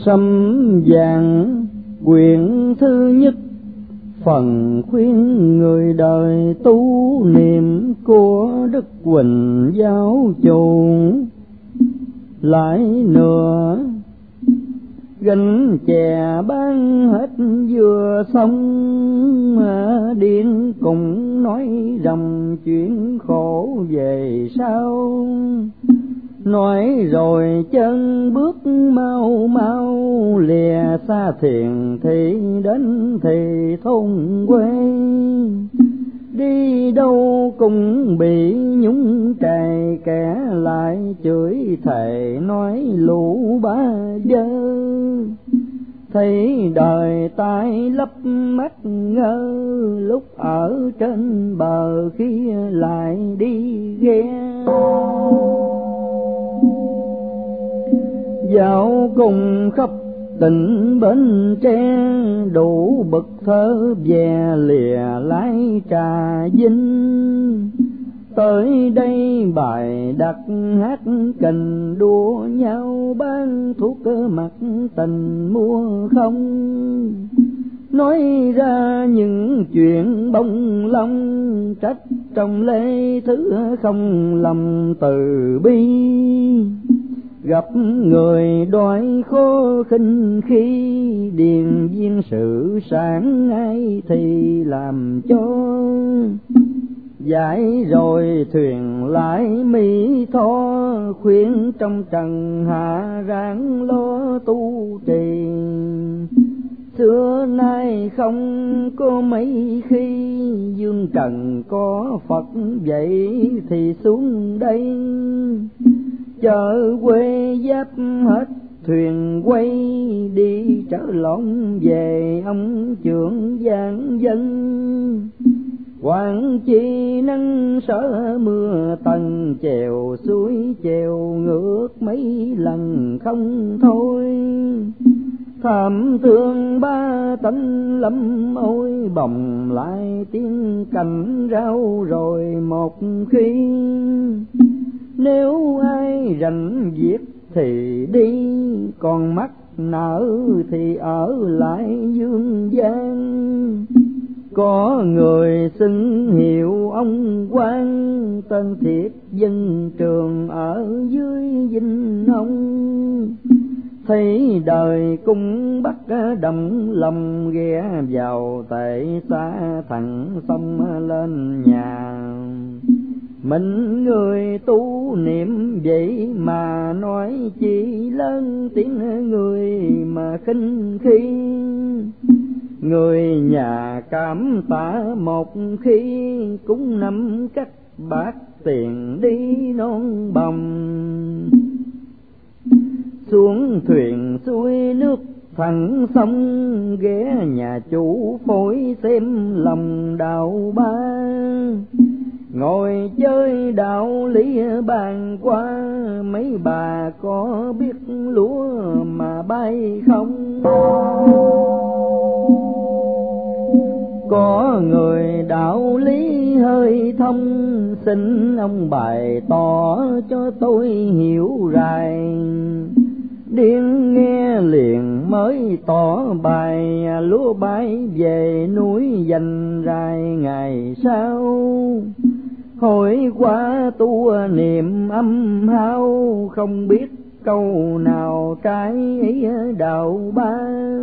Sấm vàng quyển thứ nhất, phần khuyên người đời tu niệm của Đức Huỳnh Giáo Chủ. Lại nữa gánh chè bán hết vừa xong, điên cùng nói ròng chuyện khổ về sau. Nói rồi chân bước mau mau, lìa xa thiền thì đến thì thôn quê. Đi đâu cũng bị nhúng chài, kẻ lại chửi thề nói lũ bá dơ. Thấy đời tai lấp mắt ngơ, lúc ở trên bờ khi lại đi ghe. Dạo cùng khắp tỉnh Bến Tre, đủ bậc thơ về lìa lái Trà Vinh. Tới đây bài đặt hát kình đua nhau, bán thuốc mặt tình mua không. Nói ra những chuyện bông lông, trách trong lê thứ không lầm từ bi. Gặp người đói khó khinh khi, điền viên sự sáng ai thì làm cho. Giải rồi thuyền lại Mỹ Tho, khuyên trong trần hạ ráng lo tu trì. Xưa nay không có mấy khi, dương trần có Phật vậy thì xuống đây. Chợ quê giáp hết thuyền quay, đi trở lộn về ông trưởng giang dân. Quảng chi nắng sợ mưa tầng, chèo suối chèo ngược mấy lần không thôi. Thảm thương ba tánh lắm ôi, bồng lại tiếng cành rau rồi một khi. Nếu ai rảnh việc thì đi, còn mắc nợ thì ở lại dương gian. Có người xưng hiệu ông quan, tên thiệt dân trường ở dưới Vinh Ông. Thấy đời cung bắt đầm lòng, ghé vào tệ xa thẳng sông lên nhà. Mình người tu niệm vậy mà nói chi lớn tiếng người mà khinh khi. Người nhà cảm tạ một khi, cũng nắm cắt bát tiền đi non bồng. Xuống thuyền xuôi nước thẳng sông, ghé nhà chủ phối xem lòng đạo ba. Ngồi chơi đạo lý bàn qua, mấy bà có biết lúa mà bay không? Có người đạo lý hơi thông, xin ông bày tỏ cho tôi hiểu rài. Điên nghe liền mới tỏ bài, lúa bay về núi dành rài ngày sau. Hồi qua tu niệm âm hao, không biết câu nào trái ý đạo ba.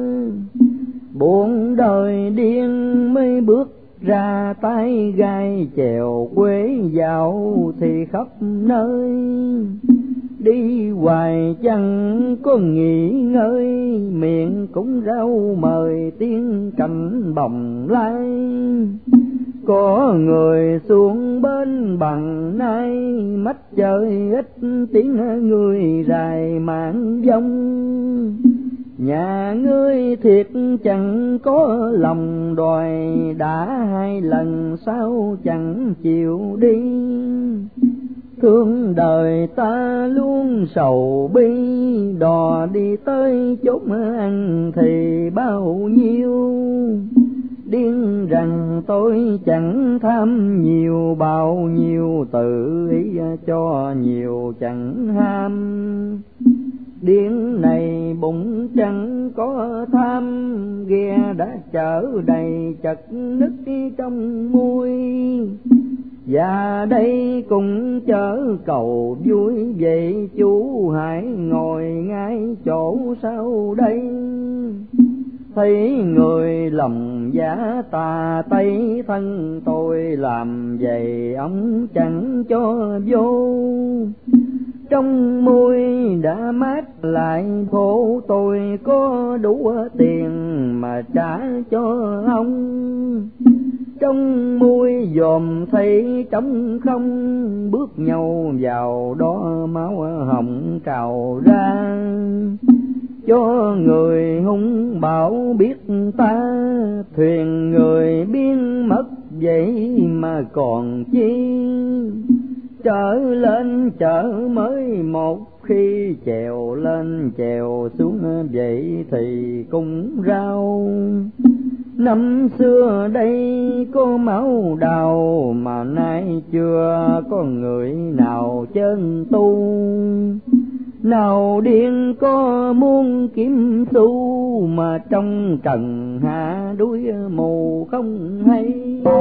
Buồn đời điên mới bước ra tay gai, chèo quê dạo thì khắp nơi. Đi hoài chẳng có nghỉ ngơi, miệng cũng rau mời tiếng cảnh bồng lai. Có người xuống bến bằng nay, mắt chơi ít tiếng người dài mạng vong. Nhà ngươi thiệt chẳng có lòng đòi, đã hai lần sao chẳng chịu đi. Thương đời ta luôn sầu bi, đò đi tới chốn ăn thì bao nhiêu. Điên rằng tôi chẳng tham nhiều, bao nhiêu tự ý cho nhiều chẳng ham. Điên này bụng chẳng có tham, ghe đã chở đầy chật nứt trong mui. Và đây cũng chở cầu vui, vậy chú hãy ngồi ngay chỗ sau đây. Thấy người lòng giả tà tây, thân tôi làm vậy ông chẳng cho vô. Trong môi đã mát lại khổ, tôi có đủ tiền mà trả cho ông. Trong môi dòm thấy trống không, bước nhau vào đó máu hồng trào ra. Cho người hung bạo biết ta, thuyền người biến mất vậy mà còn chi. Trở lên chợ mới một khi, chèo lên chèo xuống vậy thì cũng rau. Năm xưa đây có máu đào, mà nay chưa có người nào chân tu. Nào điên có muốn kiếm xu, mà trong trần hạ đuối mù không hay.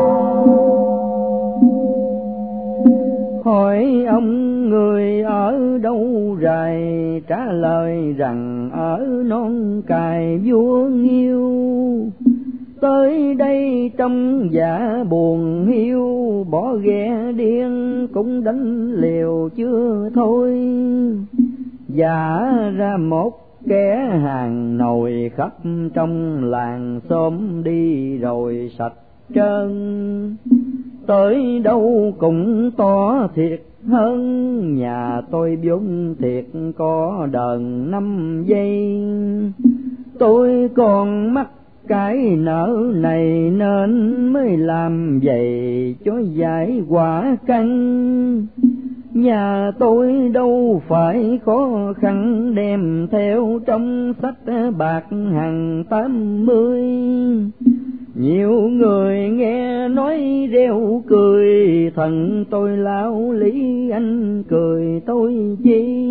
Hỏi ông người ở đâu rày, trả lời rằng ở non cài vua Nghiêu. Tới đây trong dạ buồn hiu, bỏ ghe điên cũng đánh liều chưa thôi. Giả ra một kẻ hàng nồi khắp trong làng xóm, đi rồi sạch trơn. Tới đâu cũng to thiệt hơn, nhà tôi vốn thiệt có đờn 5 giây. Tôi còn mắc cái nợ này nên mới làm vậy cho giải quả căn. Nhà tôi đâu phải khó khăn, đem theo trong sách bạc hàng 80. Nhiều người nghe nói reo cười, thần tôi lão lý anh cười tôi chi.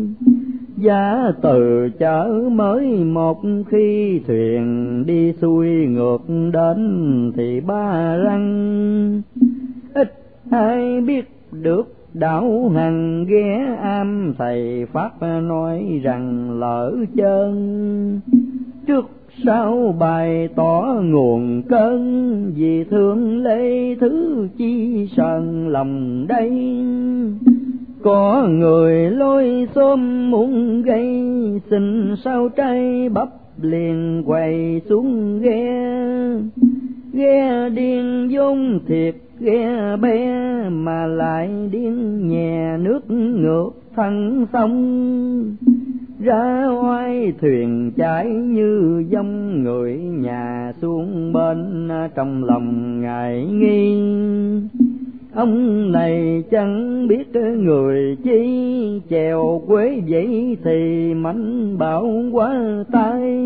Giá từ chợ mới một khi, thuyền đi xuôi ngược đến thì ba răng. Ít ai biết được đạo hằng ghé am, thầy pháp nói rằng lỡ chân. Trước sau bày tỏ nguồn cơn, vì thương lễ thứ chi sờn lòng đây. Có người lôi xôm muốn gây, xin sao trai bắp liền quay xuống ghe. Ghe điên vốn thiệt ghe bé, mà lại điên nhè nước ngược thân sông. Ra oai thuyền chảy như dông, người nhà xuống bên trong lòng ngại nghi. Ông này chẳng biết người chi, chèo quế vậy thì mảnh bảo quá tay.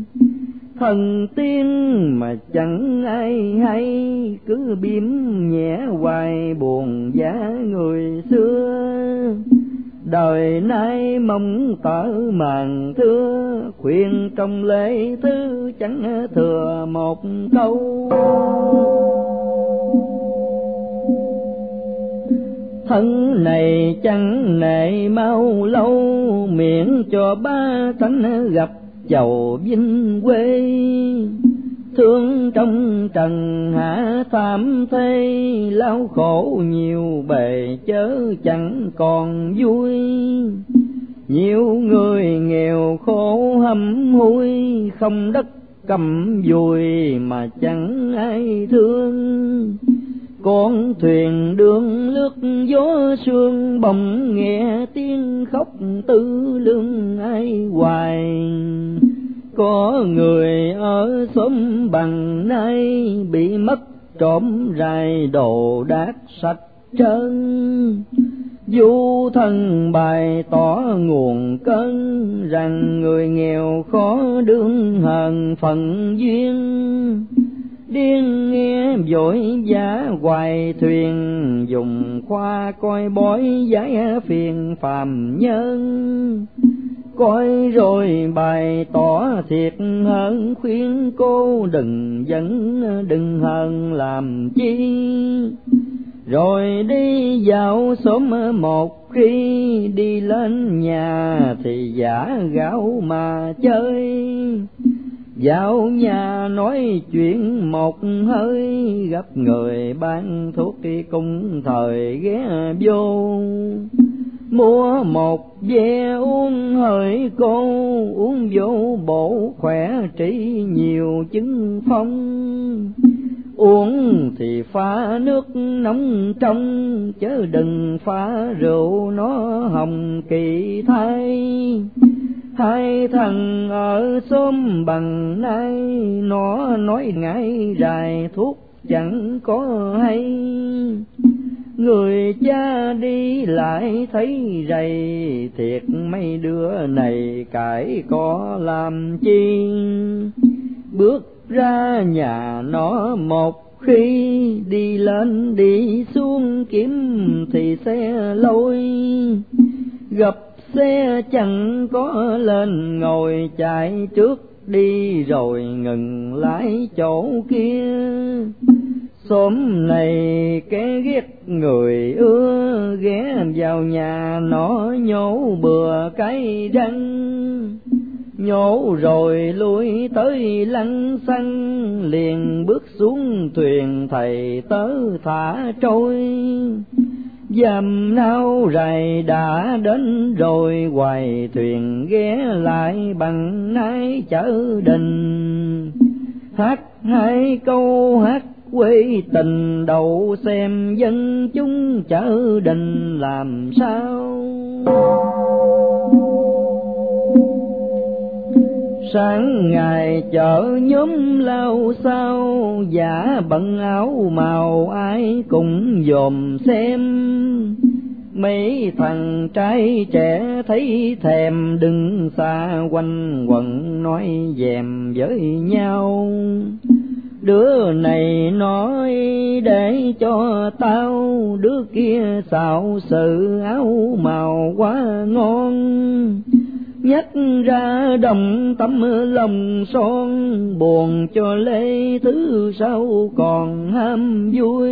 Thần tiên mà chẳng ai hay, cứ biếm nhẹ hoài buồn giá người xưa. Đời nay mong tở màn thưa, khuyên trong lễ thứ chẳng thừa một câu. Thân này chẳng nệ mau lâu, miễn cho ba tánh gặp chầu vinh quê. Thương trong trần hạ tham thế, lao khổ nhiều bề chớ chẳng còn vui. Nhiều người nghèo khổ hầm hối, không đất cầm dùi mà chẳng ai thương. Con thuyền đường lướt gió sương, bỗng nghe tiếng khóc tư lương ai hoài. Có người ở xóm bằng nay, bị mất trộm rài đồ đạc sạch trơn. Du thân bày tỏ nguồn cơn, rằng người nghèo khó đương hờn phận duyên. Điên nghe vội vã hoài thuyền, dùng khoa coi bói giải phiền phàm nhân. coi rồi bày tỏ thiệt hơn, khuyên cô đừng giận đừng hờn làm chi. Rồi đi dạo xóm một khi đi lên nhà thì giả gạo mà chơi. Dạo nhà nói chuyện một hơi, gặp người bán thuốc cùng thời ghé vô. Mua một ve uống hỡi cô, uống vô bổ khỏe trị nhiều chứng phong. Uống thì pha nước nóng trong, chớ đừng pha rượu nó hồng kỳ thay. Hai thằng ở xóm bằng nay, nó nói ngại rài thuốc chẳng có hay. Người cha đi lại thấy rầy, thiệt mấy đứa này cãi có làm chi. Bước ra nhà nó một khi, đi lên đi xuống kiếm thì xe lôi. Gặp xe chẳng có lên ngồi, chạy trước đi rồi ngừng lái chỗ kia. Xóm này kẻ ghét người ưa, ghé vào nhà nó nhổ bừa cái răng. Nhổ rồi lui tới lăng xăng, liền bước xuống thuyền thầy tớ thả trôi. Dầm nao rày đã đến rồi, hoài thuyền ghé lại bằng nái chở đình. Hát hai câu hát quê tình, đầu xem dân chúng chở đình làm sao. Sáng ngày chợ nhóm lao sao, giả bận áo màu ai cũng dòm xem. Mấy thằng trai trẻ thấy thèm, đứng xa quanh quẩn nói dèm với nhau. Đứa này nói để cho tao, đứa kia xạo sự áo màu quá ngon. Nhắc ra đồng tấm lòng son, buồn cho lê thứ sau còn ham vui.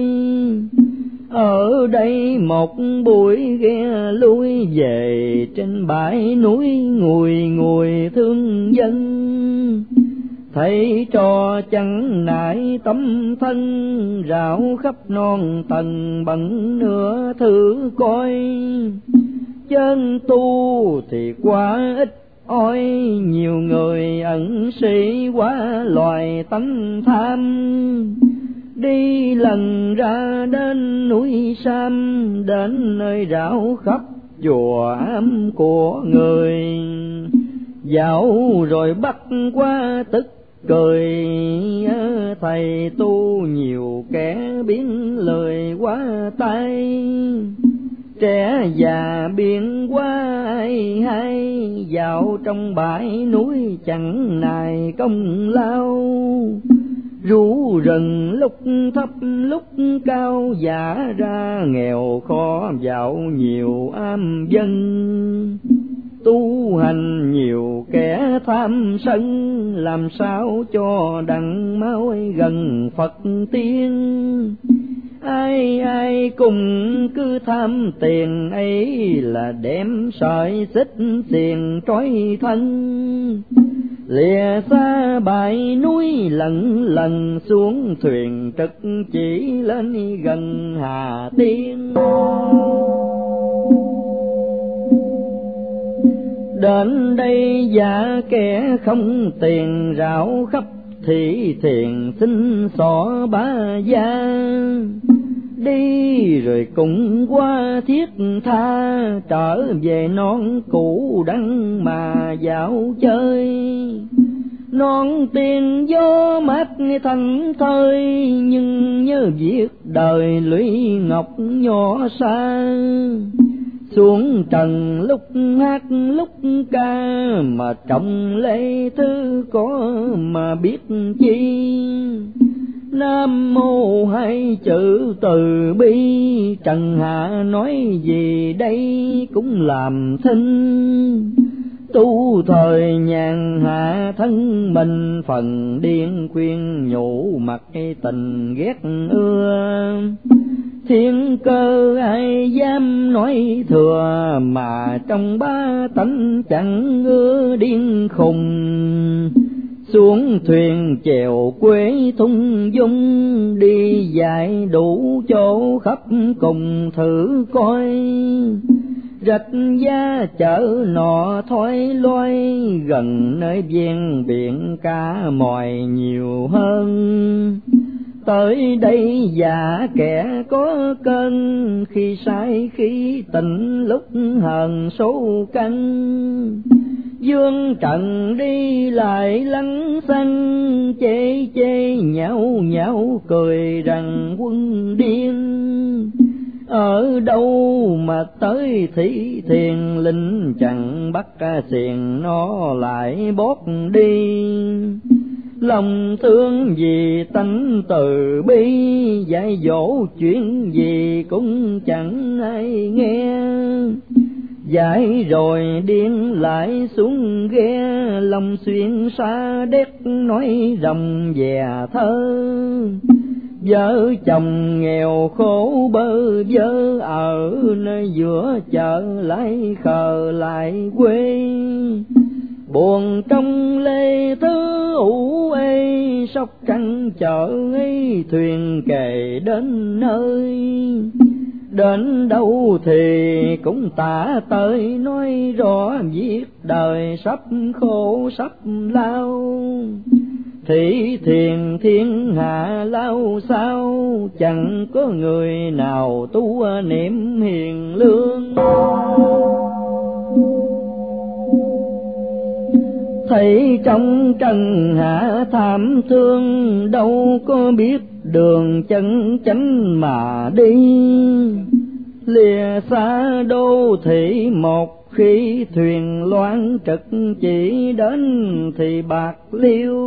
Ở đây một buổi ghe lui về, trên bãi núi ngùi ngùi thương dân. Thấy trò chẳng nại tấm thân, rảo khắp non tầng bận nửa thử coi. Chân tu thì quá ít ỏi, nhiều người ẩn sĩ quá loài tánh tham. Đi lần ra đến núi Sam, đến nơi rảo khắp chùa ám của người. Dạo rồi bắt qua tức cười, thầy tu nhiều kẻ biến lời quá tay. Trẻ già biên quá ai hay, dạo trong bãi núi chẳng nài công lao. Rú rừng lúc thấp lúc cao, giả ra nghèo khó dạo nhiều am dân. Tu hành nhiều kẻ tham sân, làm sao cho đặng máu gần Phật tiên. Ai ai cùng cứ tham tiền ấy, là đem sợi xích xiềng trói thân. Lìa xa bãi núi lần lần, xuống thuyền trực chỉ lên gần Hà Tiên. Đến đây giả kẻ không tiền, rảo khắp thị thiền xin xỏ bá gia. Đi rồi cũng qua thiết tha, trở về non cũ đắng mà dạo chơi. Non tiền gió mát thành thơi, nhưng nhớ việc đời lũy ngọc nhỏ xa. Xuống trần lúc hát lúc ca, mà trọng lễ thứ có mà biết chi. Nam mô hai chữ từ bi, trần hạ nói gì đây cũng làm thinh. Tu thời nhàn hạ thân mình, phần điên khuyên nhủ mặc tình ghét ưa. Thiên cơ ai dám nói thừa, mà trong ba tánh chẳng ưa điên khùng. Xuống thuyền chèo quê thung dung, đi dạy đủ chỗ khắp cùng thử coi. Rạch giá chợ nọ thoái loay, gần nơi ven biển cá mòi nhiều hơn. Tới đây già kẻ có cơn, khi say khi tỉnh lúc hờn số căn. Dương trần đi lại lăng xăng, chê chê nhão nhão cười rằng quân điên. Ở đâu mà tới thị thiền, linh chẳng bắt xiềng nó lại bót đi. Lòng thương vì tánh từ bi, dạy dỗ chuyện gì cũng chẳng ai nghe. Dạy rồi điên lại xuống ghe, lòng xuyên xa đét nói ròng về thơ. Vợ chồng nghèo khổ bơ vơ, ở nơi giữa chợ lại khờ lại quê. Buồn trong lê thứ ủ ê, Sóc Trăng chợ ấy thuyền kề đến nơi. Đến đâu thì cũng tả tới, nói rõ viết đời sắp khổ sắp lao. Thị thiền thiên hạ lao sao, chẳng có người nào tu niệm hiền lương. Thấy trong trần hạ thảm thương, đâu có biết đường chân chánh mà đi. Lìa xa đô thị một khi, thuyền loan trực chỉ đến thì Bạc Liêu.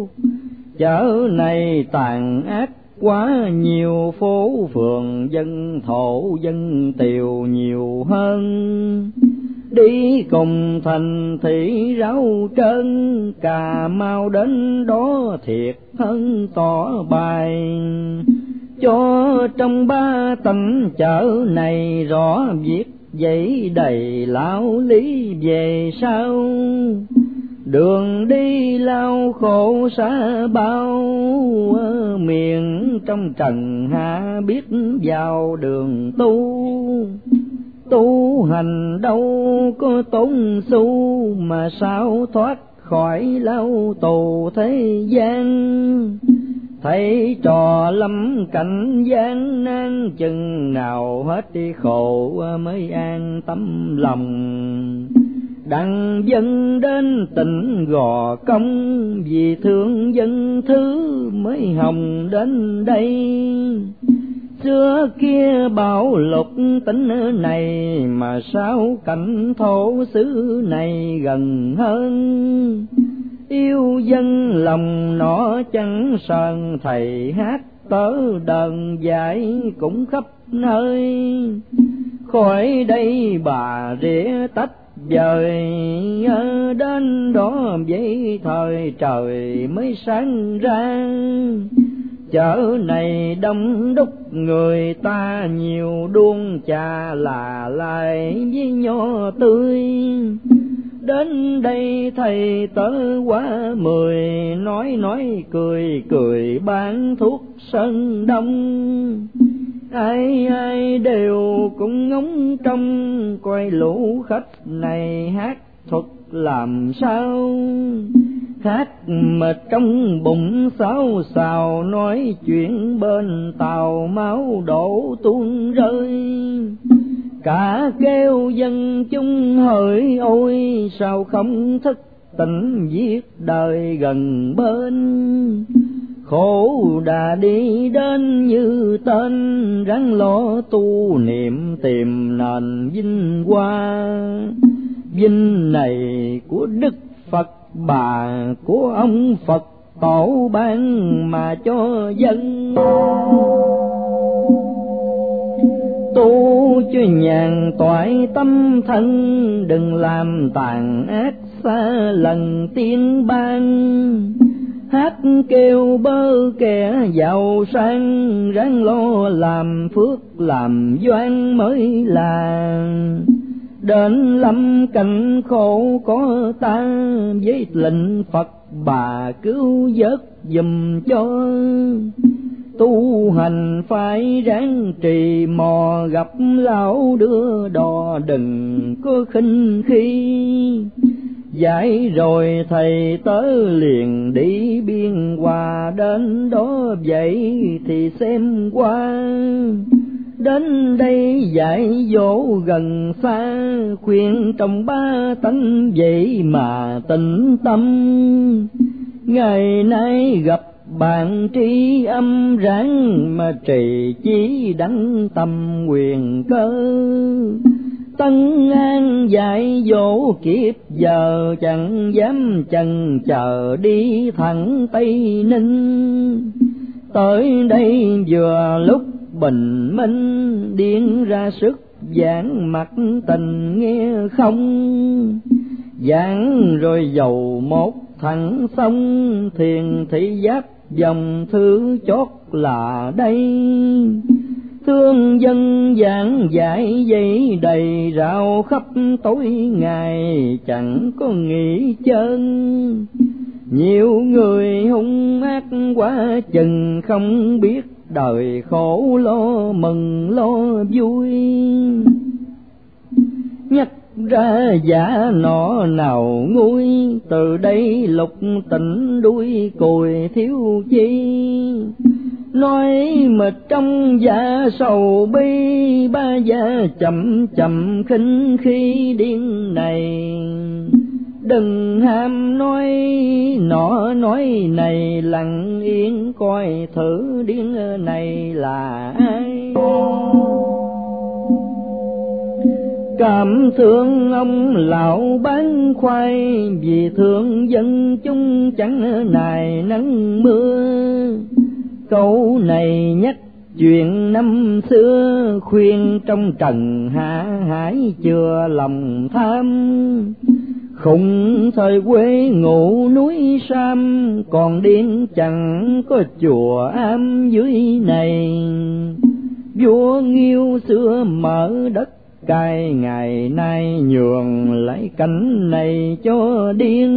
Chợ này tàn ác quá nhiều, phố phường dân thổ dân tiều nhiều hơn. Đi cùng thành thị ráo trơn, Cà Mau đến đó thiệt hơn tỏ bài. Cho trong ba tánh chợ này rõ viết giấy đầy lão lý về sau. Đường đi lao khổ xa bao, miền trong trần hạ biết vào đường tu. Tu hành đâu có tốn xu, mà sao thoát khỏi lao tù thế gian. Thấy trò lâm cảnh gian nan, chừng nào hết đi khổ mới an tâm lòng. Đặng dân đến tỉnh Gò Công, vì thương dân thứ mới hồng đến đây. Xưa kia bảo lục tỉnh này, mà sao cảnh thổ xứ này gần hơn. Yêu dân lòng nó chẳng sờn, thầy hát tớ đờn dạy cũng khắp nơi. Khỏi đây bà rỉa tách dời, đến đó vậy thời trời mới sáng ra. Chợ này đông đúc người ta nhiều, đuông trà là lại với nho tươi. Đến đây thầy tớ quá 10, nói cười cười bán thuốc sơn đông. Ai ai đều cũng ngóng trông, coi lũ khách này hát thuật làm sao. Hát mệt trong bụng xáo xào, nói chuyện bên tàu máu đổ tuôn rơi. Cả kêu dân chúng hỡi ôi, sao không thức tỉnh viết đời gần bên. Khổ đã đi đến như tên, ráng lo tu niệm tìm nền vinh hoa. Vinh này của Đức Phật bà, của ông Phật tổ ban mà cho dân. tu cho nhàn toại tâm thân, đừng làm tàn ác xa lần tiên ban. Hát kêu bơ kẻ giàu sang, ráng lo làm phước làm doan mới là. Đến lâm cảnh khổ có ta, với lệnh Phật bà cứu vớt giùm cho. Tu hành phải ráng trì mò, gặp lão đưa đò đừng có khinh khi. Dạy rồi thầy tớ liền đi biên hòa, đến đó vậy thì xem qua. Đến đây dạy dỗ gần xa, khuyên trong ba tánh vậy mà tĩnh tâm. Ngày nay gặp bạn tri âm, ráng mà trì chí đắng tâm quyền cơ. Tân an dạy dỗ kiếp giờ, chẳng dám chần chờ đi thẳng Tây Ninh. Tới đây vừa lúc bình minh, điên ra sức giảng mặt tình nghe không. Giảng rồi dầu một thẳng xong, thiền thị giác dòng thứ chót là đây. Thương dân giảng dạy dây đầy rao khắp tối ngày, chẳng có nghỉ chân. Nhiều người hung ác quá chừng, không biết đời khổ lo mừng lo vui. Nhắc ra giả nọ nào nguôi, từ đây lục tỉnh đuôi cùi thiếu chi. Nói mà trong dạ sầu bi, ba gia chậm chậm khinh khi điên này. Đừng ham nói nọ nói này, lặng yên coi thử điên này là ai. Cảm thương ông lão bán khoai, vì thương dân chúng chẳng nài nắng mưa. Câu này nhắc chuyện năm xưa, khuyên trong trần hạ hải chưa lòng tham. Khùng thời quê ngủ núi Sam, còn điên chẳng có chùa am dưới này. Vua Nghiêu xưa mở đất cai, ngày nay nhường lại cảnh này cho điên.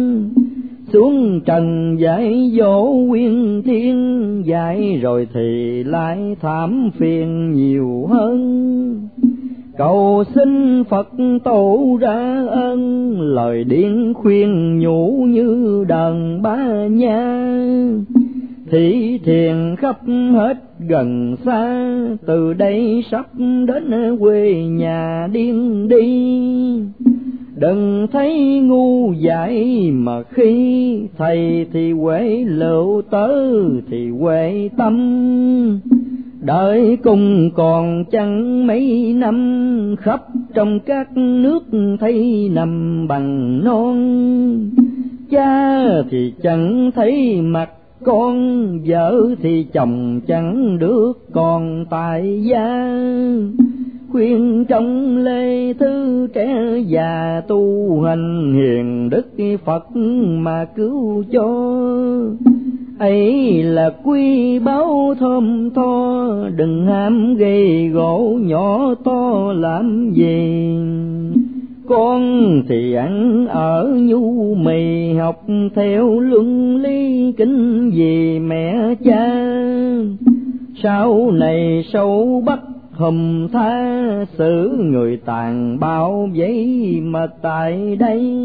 Xuống trần dạy dỗ quyên thiên, dạy rồi thì lại thảm phiền nhiều hơn. Cầu xin Phật tổ ra ân, lời điên khuyên nhủ như đàn ba nha. Thị thiền khắp hết gần xa, từ đây sắp đến quê nhà điên đi. Đừng thấy ngu dại mà khi, thầy thì huệ lựu tớ thì huệ tâm. Đợi cùng còn chẳng mấy năm, khắp trong các nước thấy nằm bằng non. Cha thì chẳng thấy mặt con, vợ thì chồng chẳng được còn tại gia. Khuyên trong lê thư trẻ già, tu hành hiền đức Phật mà cứu cho. Ấy là quy báu thơm tho, đừng ham gây gỗ nhỏ to làm gì. Con thì ăn ở nhu mì, học theo luân lý kính vì mẹ cha. Sau này sâu bắt hùm tha, xử người tàn bạo vậy mà tại đây.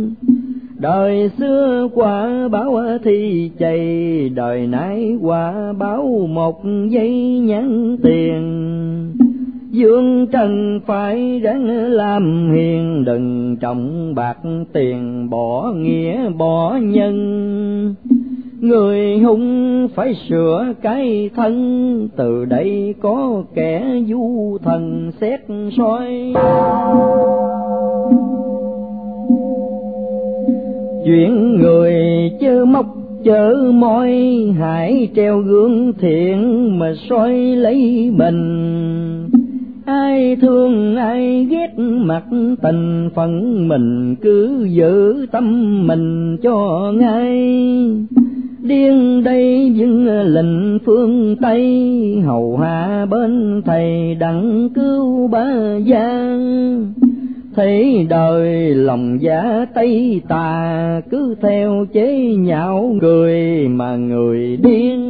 Đời xưa quả báo thi chày, đời nay quả báo một giây nhắn tiền. Dương trần phải ráng làm hiền, đừng trọng bạc tiền bỏ nghĩa bỏ nhân. Người hung phải sửa cái thân, từ đây có kẻ du thần xét soi. Chuyện người chớ móc chớ môi, hãy treo gương thiện mà soi lấy mình. Ai thương ai ghét mặc tình phận mình, cứ giữ tâm mình cho ngay. Điên đây vững lệnh phương Tây, hầu hạ bên thầy đặng cứu ba gian. Thấy đời lòng giả Tây tà, cứ theo chế nhạo người mà người điên.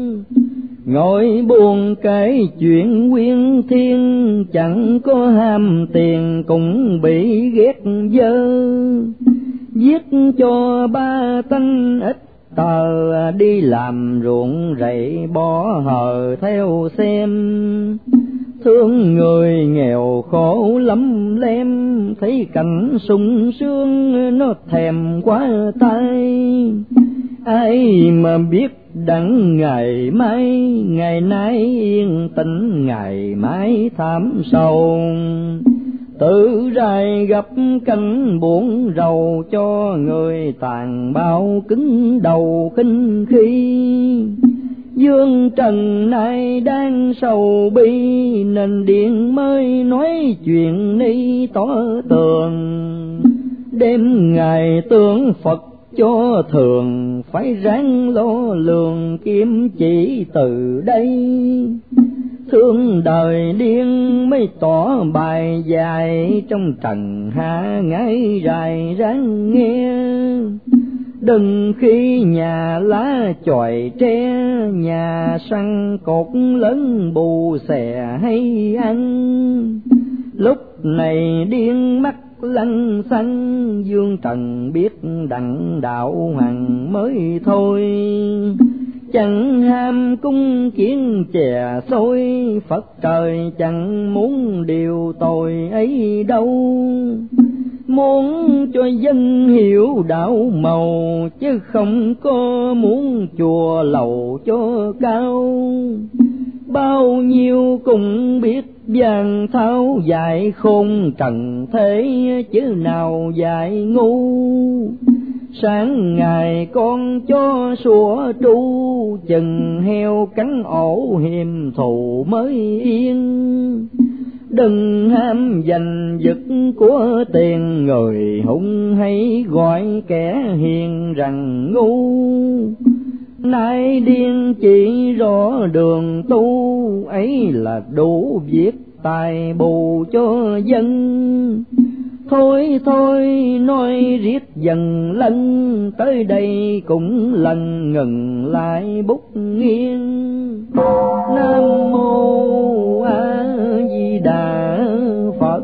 Ngồi buồn kể chuyện quyên thiên, chẳng có ham tiền cũng bị ghét dơ. Giết cho ba tánh ít tờ, đi làm ruộng rẫy bỏ hờ theo xem. Thương người nghèo khổ lắm lem, thấy cảnh sung sướng nó thèm quá tay. Ai mà biết đặng ngày mai, ngày nay yên tĩnh ngày mai thảm sầu. Tự rài gặp cảnh buồn rầu, cho người tàn bạo cứng đầu khinh khi. Dương trần nay đang sầu bi, nên điện mới nói chuyện ni tỏ tường. Đêm ngày tưởng Phật cho thường, phải ráng lo lường kiếm chỉ từ đây. Thương đời điên mới tỏ bài dài, trong trần hạ ngái dài ráng nghe. Đừng khi nhà lá chòi tre, nhà săn cột lớn bù xè hay ăn. Lúc này điên mắt lăng xăng, dương trần biết đặng đạo hằng mới thôi. Chẳng ham cung kiến chè xôi, Phật trời chẳng muốn điều tội ấy đâu. Muốn cho dân hiểu đạo màu, chứ không có muốn chùa lầu cho cao. Bao nhiêu cũng biết vàng tháo dạy khôn trần thế, chứ nào dạy ngu. Sáng ngày con cho sủa tru, chừng heo cắn ổ hiềm thù mới yên. Đừng ham giành giật của tiền, người hung hay gọi kẻ hiền rằng ngu. Nay điên chỉ rõ đường tu, ấy là đủ việc tài bù cho dân. Thôi thôi nói riết dần lân, tới đây cũng lần ngừng lại bút nghiêng. Nam mô A Di Đà Phật.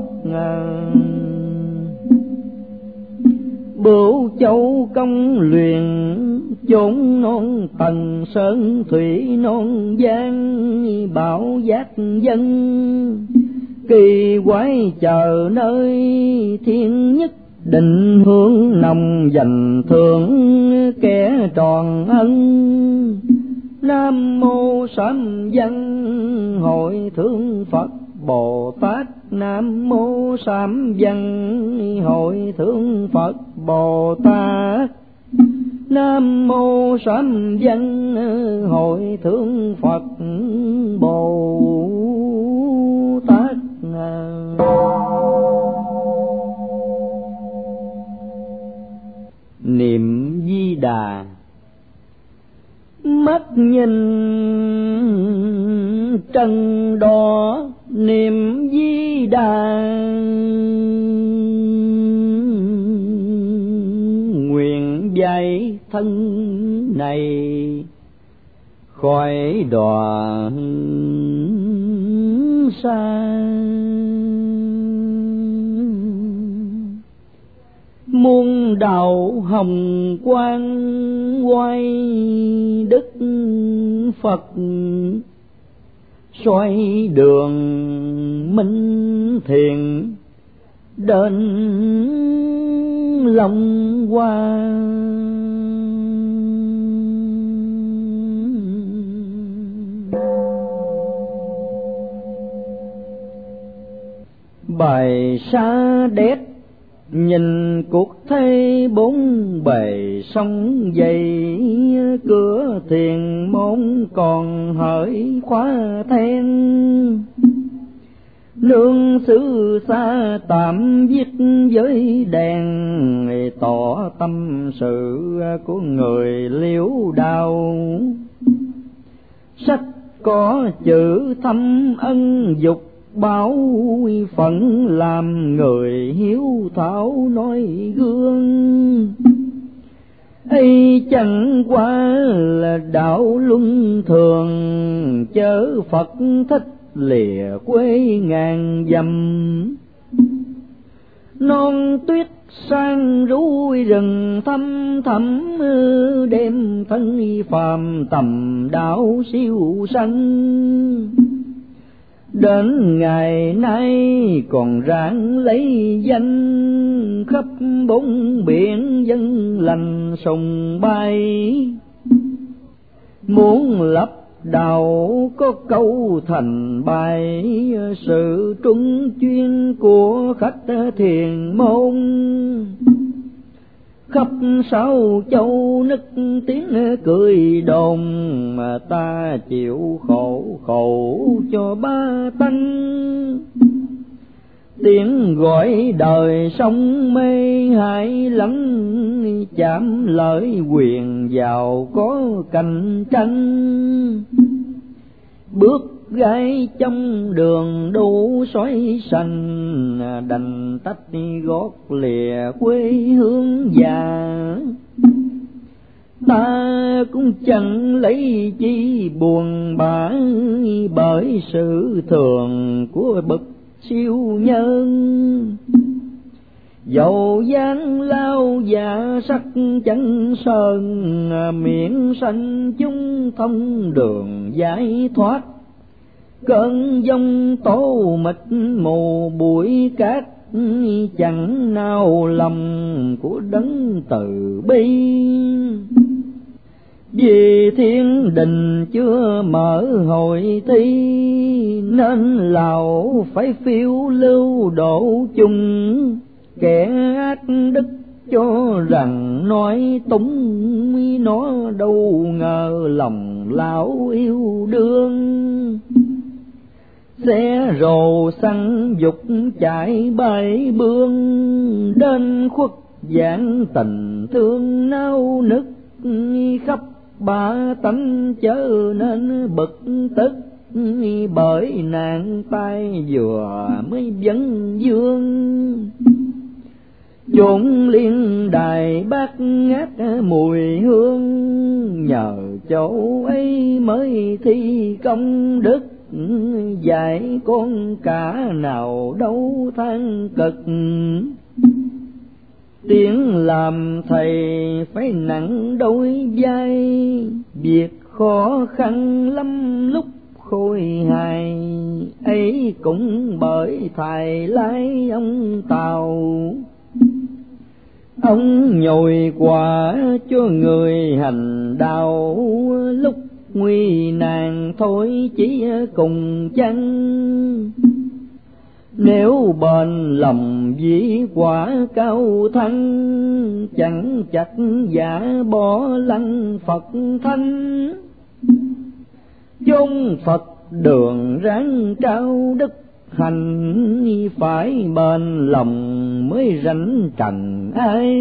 Bửu Châu công luyện, chốn non tầng sơn thủy non giang. Bảo giác dân kỳ quái chờ nơi, thiên nhất định hướng nồng dành thưởng kẻ tròn ân. Nam mô Sám Văn Hội Thượng Phật Bồ Tát. Nam mô Sám Văn Hội Thượng Phật Bồ Tát. Nam mô Sám Văn Hội Thượng Phật Bồ Tát. Niệm Di Đà. Mắt nhìn trần đỏ niệm Di Đà, nguyện dạy thân này khỏi đọa xa. Muôn đạo hồng quang quay đức Phật, xoay đường minh thiện đến lòng hoa. Bài sa đét nhìn cuộc thế bốn bề sông dày, cửa thiền môn còn hỡi khóa then. Nương xứ xa tạm viết với đèn, tỏ tâm sự của người liễu đào. Sách có chữ thâm ân dục báo phận, làm người hiếu thảo nói gương. ấy chẳng qua là đạo luân thường, chớ Phật thích lìa quê ngàn dặm. Non tuyết sang rúi rừng thăm thẳm, đêm thân phàm tầm đạo siêu sanh. Đến ngày nay còn ráng lấy danh, khắp bốn biển dân lành sùng bay. Muốn lập đạo có câu thành bài, sự trung chuyên của khách thiền môn. Khắp sáu châu nức tiếng cười đồn, mà ta chịu khổ cho ba tánh. Tiếng gọi đời sông mê hại lắm, chạm lợi quyền giàu có cạnh tranh. Bước gái trong đường đủ xoáy xanh, đành tách gót lìa quê hương già. Ta cũng chẳng lấy chi buồn bã, bởi sự thường của bậc siêu nhân. Dầu dáng lao dạ sắc chẳng sơn, miệng sanh chúng thông đường giải thoát. Cơn giông tố mịt mù bụi cát, chẳng nao lòng của đấng từ bi. Vì thiên đình chưa mở hội thi, nên lão phải phiêu lưu độ chung. Kẻ ác đức cho rằng nói túng, nó đâu ngờ lòng lão yêu đương. Xe rồ săn dục chạy bay bương, đến khuất giảng tình thương nao nức. Khắp ba tánh chớ nên bực tức, bởi nạn tai vừa mới vấn dương. Chốn liên đài bát ngát mùi hương, nhờ chỗ ấy mới thi công đức. Dạy con cả nào đâu than cực, tiếng làm thầy phải nặng đôi vai. Việc khó khăn lắm lúc khôi hài, ấy cũng bởi thầy lái ông Tàu. Ông nhồi quả cho người hành đạo, lúc nguy nan thôi chỉ cùng chăng. Nếu bền lòng dĩ quả cao thăng, chẳng chặt giả bỏ lăng Phật thánh. chốn Phật đường ráng trao đức hành, phải bền lòng mới rảnh trần ai.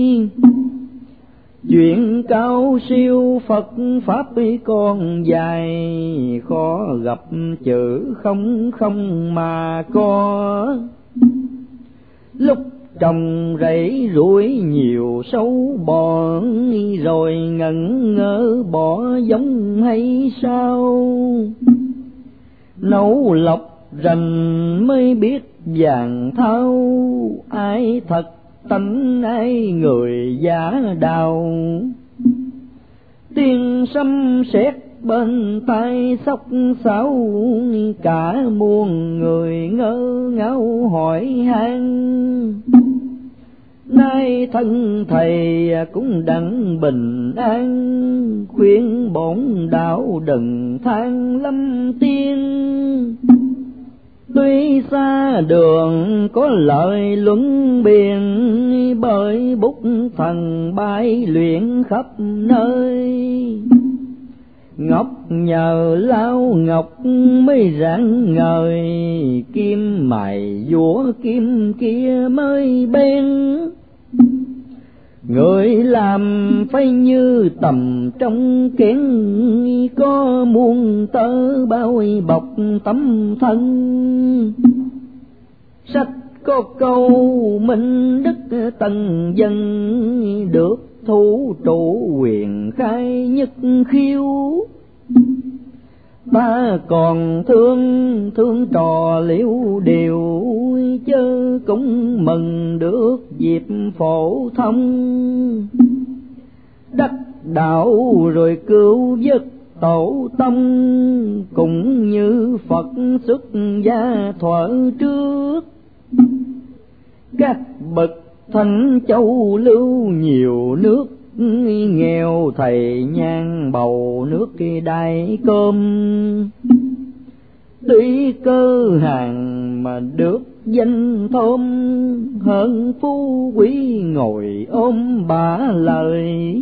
Chuyện cao siêu Phật Pháp còn dài, khó gặp chữ không không mà có. Lúc trồng rẫy ruổi nhiều sâu bò, rồi ngẩn ngơ bỏ giống hay sao. Nấu lọc rành mới biết vàng thau, ai thật tánh ai người giả đào. Tiếng sấm sét bên tai sóc sáo, cả muôn người ngỡ ngáo hỏi han. Nay thân thầy cũng đặng bình an, khuyên bổn đạo đừng than lâm tiên. Tuy xa đường có lợi luân biện, bởi bút thần bái luyện khắp nơi. ngọc nhờ lao ngọc mới rạng ngời, kim mài vũa kim kia mới bén. Người làm phải như tầm trong kén, có muôn tơ bao bọc tấm thân. Sách có câu minh đức tần dân, được thủ trụ quyền khai nhất khiếu. Ta còn thương trò liễu điều, chớ cũng mừng được dịp phổ thông. Đắc đạo rồi cứu vớt tổ tông, cũng như Phật xuất gia thuở trước. Các bậc thánh châu lưu nhiều nước, nghèo thầy nhang bầu nước đai cơm. Tuy cơ hàng mà được danh thơm, hơn phú quý ngồi ôm bả lời.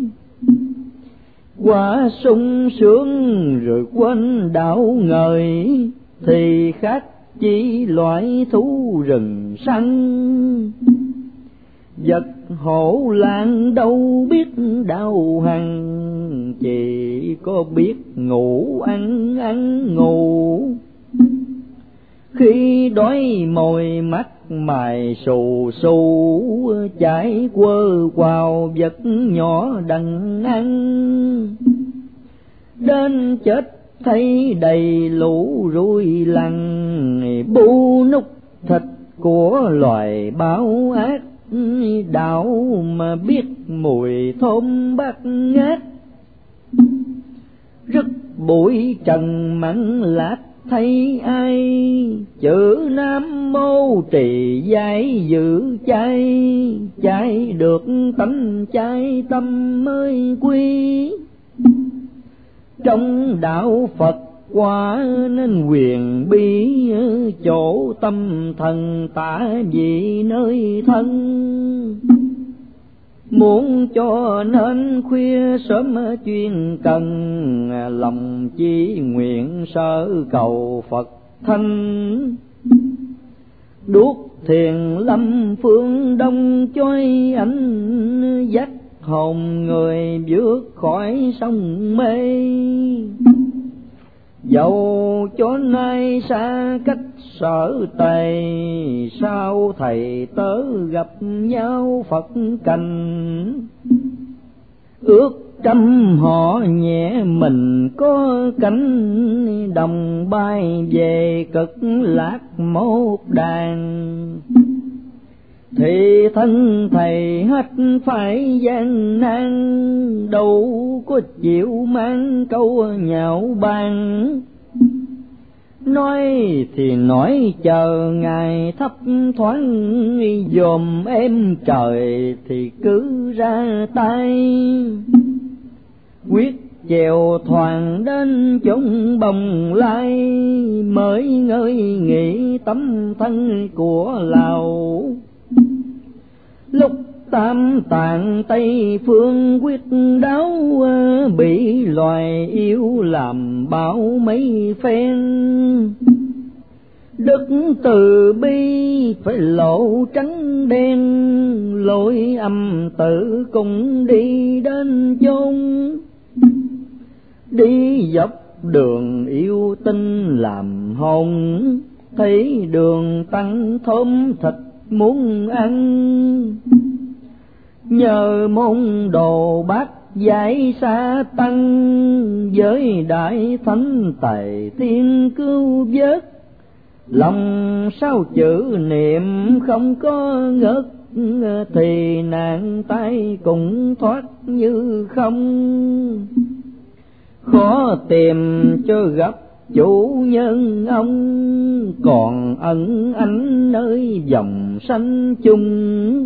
Quả sung sướng rồi quên đạo ngời, thì khác chỉ loại thú rừng săn. Vật hổ lang đâu biết đạo hằng, chỉ có biết ngủ ăn ngủ. Khi đói mồi mắt mài xù xù, chải quơ quào vật nhỏ đặng ăn. Đến chết thấy đầy lũ ruồi lằn, bu nút thịt của loài báo ác. Đạo mà biết mùi thơm bát ngát, rất bụi trần mặn lát thấy ai. Chữ Nam Mô trì giải giữ chay được tánh chay tâm mới quy. Trong đạo Phật quả nên quyền bí, chỗ tâm thần tả vị nơi thân. Muốn cho nên khuya sớm chuyên cần, lòng chí nguyện sở cầu Phật thanh. Đuốc thiền lâm phương đông chói ánh, dắt hồn người vượt khỏi sông mê. Dẫu cho nay xa cách sở tề, sao thầy tớ gặp nhau Phật cành. Ước trăm họ nhẹ mình có cánh, đồng bay về cực lạc một đàn. Thì thân thầy hết phải gian nan, đâu có chịu mang câu nhạo báng. Nói thì nói chờ ngày thấp thoáng, dòm em trời thì cứ ra tay. Quyết chèo thoảng đến chốn bồng lai, mới ngơi nghĩ tấm thân của Lào. Lúc Tam Tạng Tây Phương quyết đáo, bị loài yêu làm bao mấy phen. Đức từ bi phải lộ trắng đen, lối âm tự cùng đi đến chốn. Đi dọc đường yêu tinh làm hồn, thấy đường tăng thơm thịt muốn ăn. Nhờ môn đồ bát giải sa tăng, với đại thánh tài tiên cứu vớt. Lòng sao chữ niệm không có ngớt, thì nạn tai cũng thoát như không. Khó tìm cho gặp chủ nhân ông, còn ẩn ánh nơi dòng sanh chung.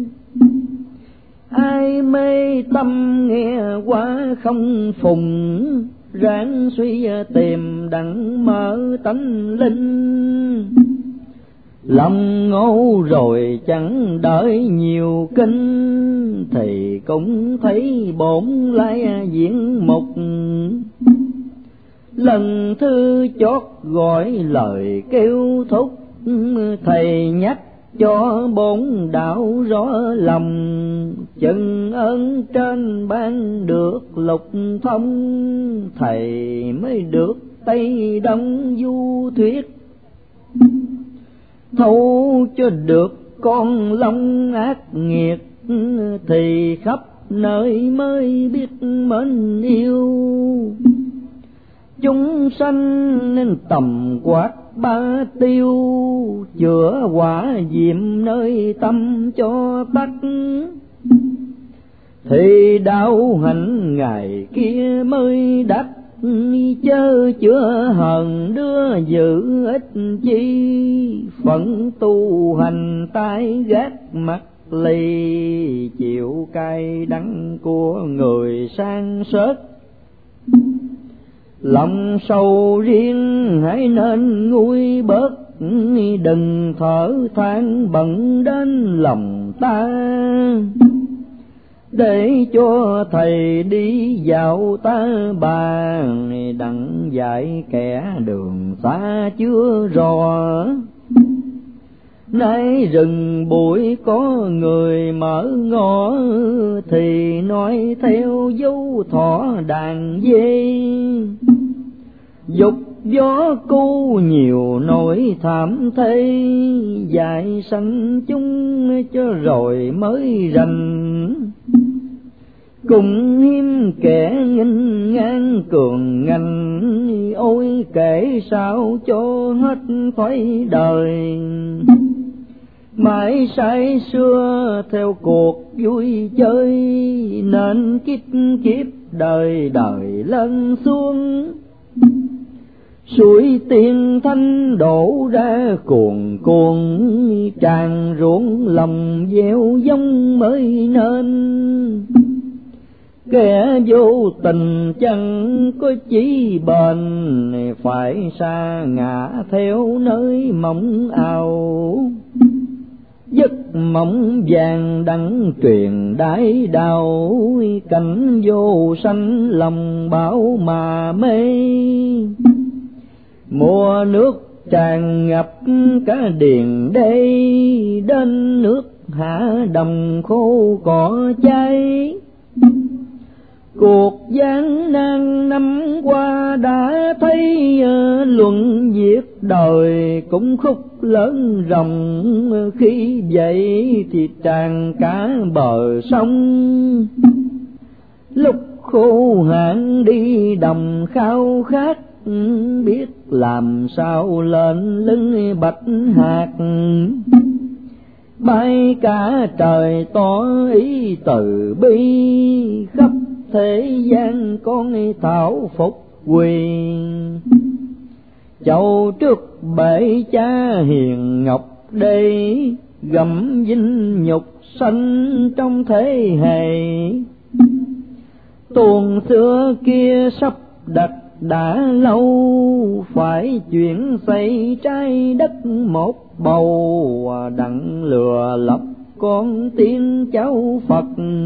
Ai mê tâm nghe quá không phùng, ráng suy tìm đặng mở tánh linh. Lòng ngô rồi chẳng đợi nhiều kinh, thì cũng thấy bổn lai diễn mục. Lần thứ chót gọi lời kêu thúc, thầy nhắc cho bốn đạo rõ lòng, chừng ơn trên ban được lục thông, thầy mới được Tây Đông du thuyết. Thấu cho được con long ác nghiệt, thì khắp nơi mới biết mến yêu. Chúng sanh nên tầm quát ba tiêu, chữa quả diệm nơi tâm cho tắt. Thì đạo hạnh ngày kia mới đắc, chớ chữa hờn đưa giữ ích chi. Phận tu hành tai gác mặt lì, chịu cay đắng của người sang sớt. Lòng sầu riêng hãy nên nguôi bớt, đừng thở than bận đến lòng ta. Để cho thầy đi dạo ta bà, đặng dạy kẻ đường xa chưa rõ. Nay rừng bụi có người mở ngõ, thì nói theo dấu thỏ đàn dê. Dục gió cu nhiều nỗi thảm thế, dạy sanh chúng cho rồi mới rành. Cùng hiếm kẻ nghinh ngang cường ngành, ôi kể sao cho hết thói đời. Mãi say xưa theo cuộc vui chơi, nên kiếp kiếp đời đời lên xuống. Suối tiên thanh đổ ra cuồn cuộn, tràn ruộng lòng gieo giống mới nên. Kẻ vô tình chẳng có chí bền, phải sa ngã theo nơi mộng ảo. Giấc mộng vàng đặng truyền đái đau, cảnh vô sanh lòng bão mà mê. Mùa nước tràn ngập cả điền đê, đến nước hạ đồng khô cỏ cháy. Cuộc gian nan năm qua đã thấy, luận viết đời cũng khúc lớn rộng. Khi vậy thì tràn cả bờ sông, lúc khô hạn đi đồng khao khát. Biết làm sao lên lưng bạch hạt, bay cả trời tỏ ý từ bi. Khắp thế gian con thảo phục quyền, chầu trước bệ cha hiền ngọc đây. Gặm vinh nhục sanh trong thế hệ, tuồng xưa kia sắp đặt đã lâu. Phải chuyển xây trái đất một bầu, đặng lừa lọc con tiên cháu Phật.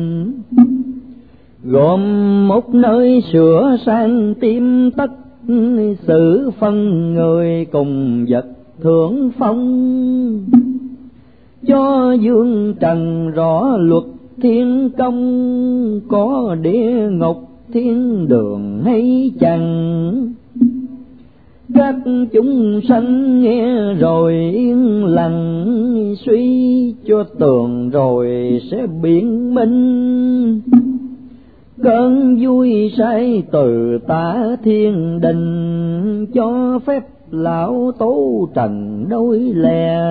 Gồm một nơi sửa sang tim tất, xử phân người cùng vật thưởng phong. Cho dương trần rõ luật thiên công, có địa ngục thiên đường hay chẳng. Các chúng sanh nghe rồi yên lặng, suy cho tường rồi sẽ biện minh. Cơn vui say từ tả thiên đình, cho phép lão tố trần đôi lẻ.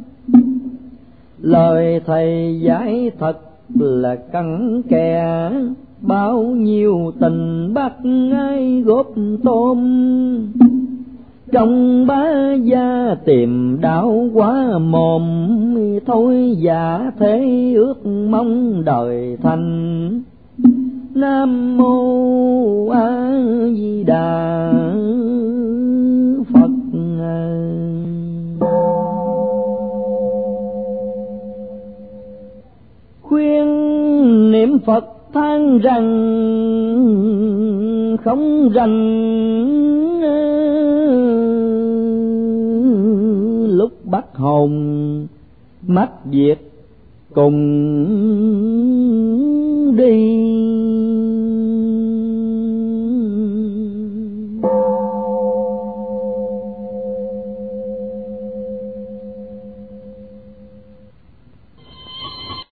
Lời thầy giải thật là cặn kẽ, bao nhiêu tình bác ai góp tôm. Trong bá gia tìm đạo quá mồm, thôi giả thế ước mong đời thành. Nam mô A Di Đà Phật. Khuyên niệm Phật than rằng không rành lúc bắt hồn mắt diệt cùng